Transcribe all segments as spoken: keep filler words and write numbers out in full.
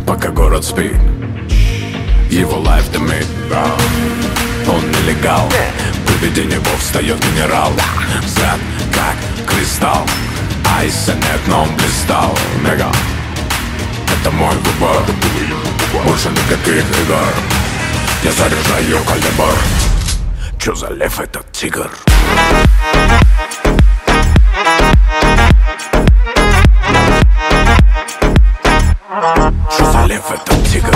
пока город спит. Его лайф дымит, он нелегал. При него встает генерал. Взгляд как кристалл. Айса нет, но он блистал. Мега, это мой выбор. Больше никаких игр. Я заряжаю калибр. Чё за лев этот тигр? Чё за лев этот тигр?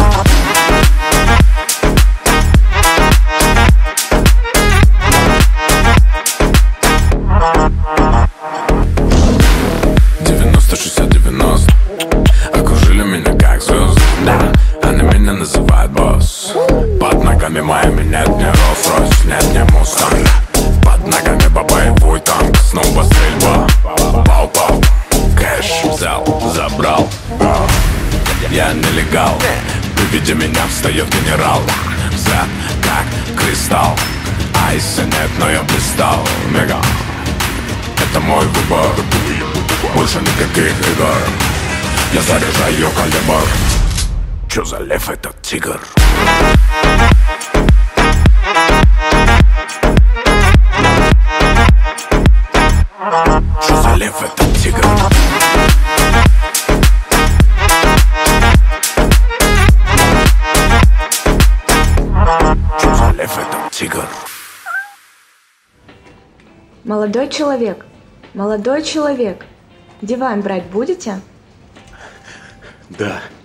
девяносто шестьдесят девяносто окружили меня как звезды. Да, они меня называют босс. Под ногами моими нет ни Rolls-Royce, нет ни Mustang. Под ногами боевой танк, снова стрельба. Пау-пау, кэш взял, забрал. Я нелегал, при виде меня встает генерал. Взгляд как кристалл. Айса нет, но я блистал. Мега, это мой выбор. Больше никаких игр. Я заряжаю калибр. Чё за лев этот тигр? Чё за лев этот тигр? Чё за лев этот тигр? Молодой человек, молодой человек, диван брать будете? Да.